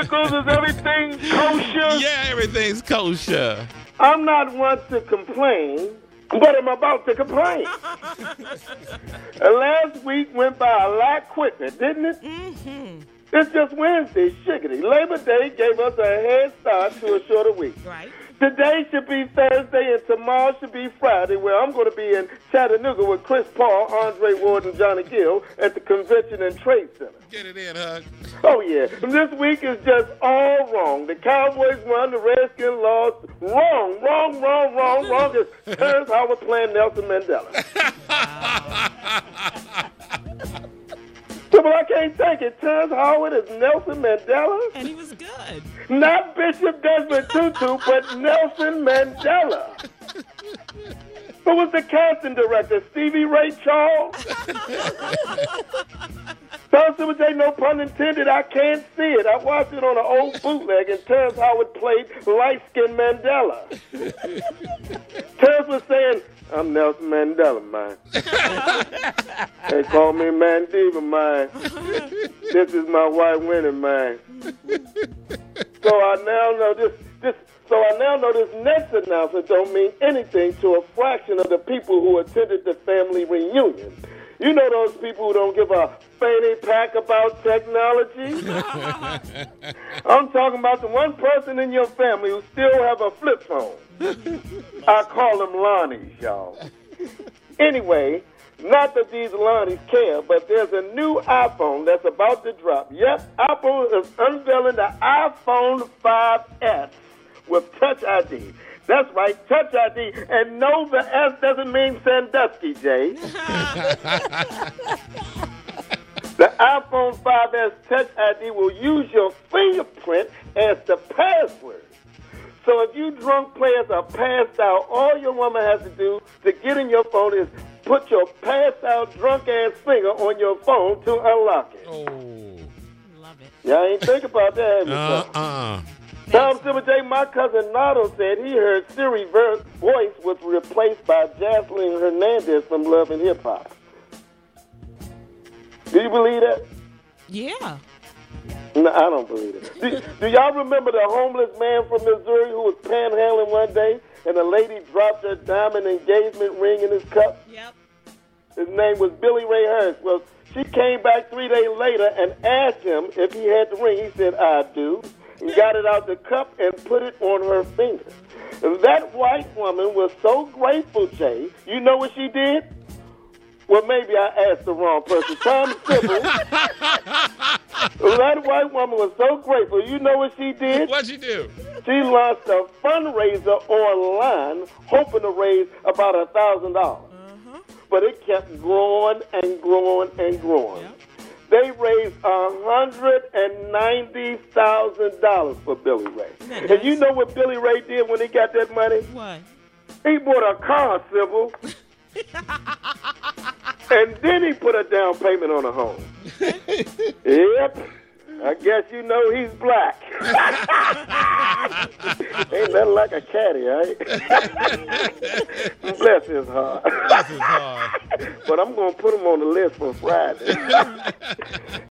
pickles? Is everything kosher? Yeah, everything's kosher. I'm not one to complain, but I'm about to complain. Last week went by a lot quicker, didn't it? Mm-hmm. It's just Wednesday, shiggity. Labor Day gave us a head start to a shorter week. Right. Today should be Thursday and tomorrow should be Friday, where I'm going to be in Chattanooga with Chris Paul, Andre Ward, and Johnny Gill at the Convention and Trade Center. Get it in, Hug. Oh, yeah. This week is just all wrong. The Cowboys won, the Redskins lost. Wrong. It's Terrence Howard playing Nelson Mandela. But I can't take it. Terrence Howard is Nelson Mandela. And he was good. Not Bishop Desmond Tutu, but Nelson Mandela. Who was the casting director? Stevie Ray Charles? Super J, no pun intended, I can't see it. I watched it on an old bootleg, and Terrence Howard played light-skinned Mandela. Terrence was saying, I'm Nelson Mandela, man. They call me Mandiva, man. This is my white winning, man. So I now know this next announcement don't mean anything to a fraction of the people who attended the family reunion. You know those people who don't give a fanny pack about technology? I'm talking about the one person in your family who still have a flip phone. I call them Lonnies, y'all. Anyway, not that these Lonnies care, but there's a new iPhone that's about to drop. Yep, Apple is unveiling the iPhone 5S with Touch ID. That's right, Touch ID. And no, the S doesn't mean Sandusky, Jay. The iPhone 5S Touch ID will use your fingerprint as the password. So if you drunk players are passed out, all your woman has to do to get in your phone is put your passed out drunk-ass finger on your phone to unlock it. Oh. Love it. Y'all ain't think about that, have you? Tom Super J, my cousin Nardo said he heard Siri's voice was replaced by Jocelyn Hernandez from Love and Hip Hop. Do you believe that? Yeah. No, I don't believe it. Do y'all remember the homeless man from Missouri who was panhandling one day and a lady dropped her diamond engagement ring in his cup? Yep. His name was Billy Ray Harris. Well, she came back 3 days later and asked him if he had the ring. He said, I do. And got it out the cup and put it on her finger. And that white woman was so grateful, Jay. You know what she did? Well, maybe I asked the wrong person. Tom Sybil. That white woman was so grateful. You know what she did? What'd she do? She launched a fundraiser online hoping to raise about $1,000. But it kept growing and growing and growing. Yep. They raised $190,000 for Billy Ray. Nice. And you know what Billy Ray did when he got that money? What? He bought a car, Sybil. And then he put a down payment on a home. Yep. I guess you know he's black. Ain't nothing like a caddy, right? Bless his heart. Bless his heart. But I'm going to put him on the list for Friday.